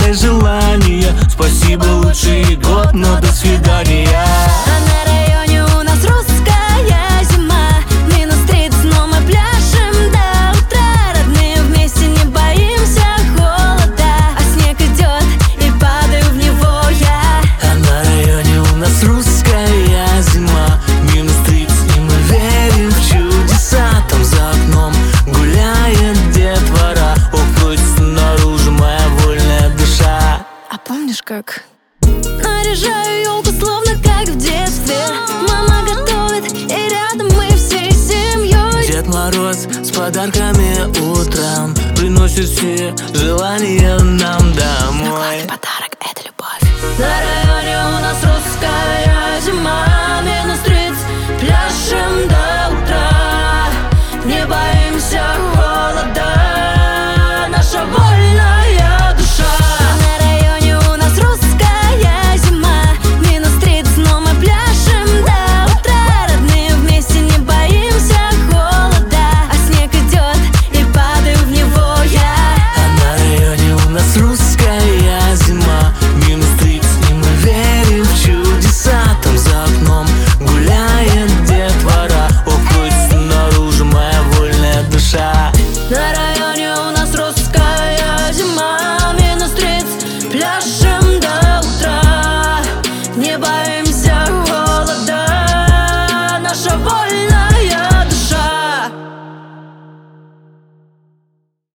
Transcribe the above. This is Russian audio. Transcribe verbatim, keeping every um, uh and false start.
загадывай желание. Спасибо, лучший год, но до свидания. А на районе у нас русская зима. Минус тридцать, но мы пляшем до утра. Родные вместе, не боимся холода. А снег идет, и падаю в него я. А на районе у нас русская зима. Минус тридцать, и мы верим в чудеса. Там за окном гуляет детвора. Уходит наружу моя вольная душа. А помнишь как? Наряжаю елку, словно как в детстве. Мама готовит, и рядом мы всей семьей. Дед Мороз с подарками утром приносит все желания нам домой. Главный подарок — это любовь. На районе у нас русская